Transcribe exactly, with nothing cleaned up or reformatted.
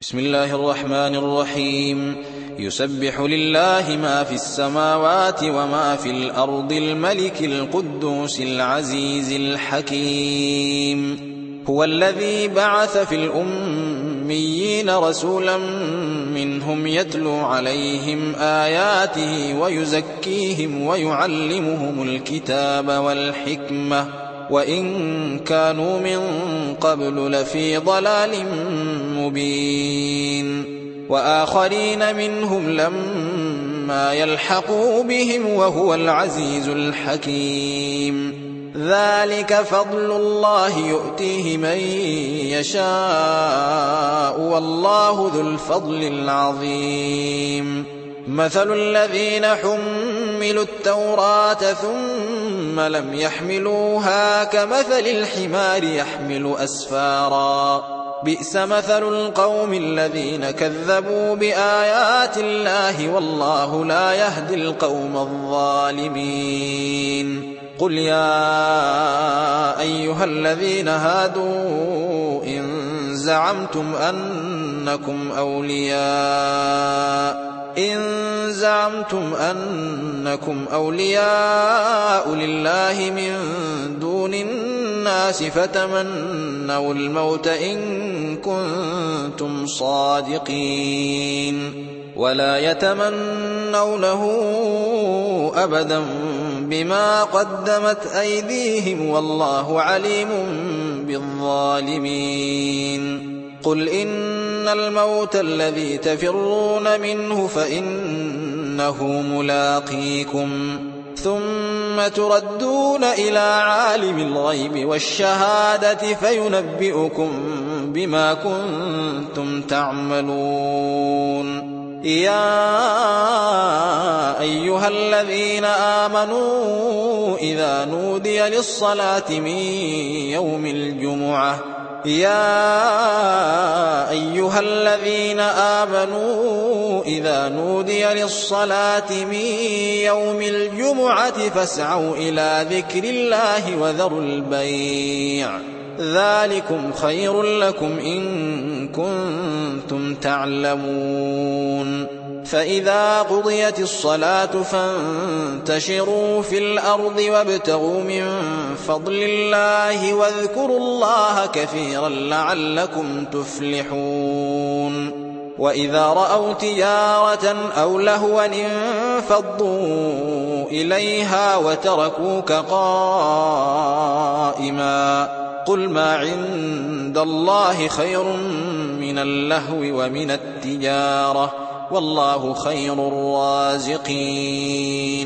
بسم الله الرحمن الرحيم. يسبح لله ما في السماوات وما في الأرض الملك القدوس العزيز الحكيم. هو الذي بعث في الأميين رسولا منهم يتلو عليهم آياته ويزكيهم ويعلمهم الكتاب والحكمة وإن كانوا من قبل لفي ضلال مبين. وآخرين منهم لما يلحقوا بهم وهو العزيز الحكيم. ذلك فضل الله يؤتيه من يشاء والله ذو الفضل العظيم. مثل الذين حملوا التوراة ثم لم يحملوها كمثل الحمار يحمل أسفارا بئس مثل القوم الذين كذبوا بآيات الله والله لا يهدي القوم الظالمين. قل يا أيها الذين هادوا إن زعمتم أنكم أولياء إن زعمتم أنكم أولياء لله من دون الناس فتمنوا الموت إن كنتم صادقين ولا يتمنونه أبدا بما قدمت أيديهم والله عليم بالظالمين. قل إن الموت الذي تفرون منه فإنه ملاقيكم ثم تردون إلى عالم الغيب والشهادة فينبئكم بما كنتم تعملون. يا أيها الذين آمنوا إذا نودي للصلاة من يوم الجمعة يا أيها الذين آمنوا إذا نودي للصلاة من يوم الجمعة فاسعوا إلى ذكر الله وذروا البيع ذلكم خير لكم إن كنتم تعلمون. فإذا قضيت الصلاة فانتشروا في الأرض وابتغوا من فضل الله واذكروا الله كثيرا لعلكم تفلحون. وإذا رأوا تجارة أو لهوا انفضوا إليها وتركوك قائما قل ما عند الله خير من اللهو ومن التجارة والله خير الرازقين.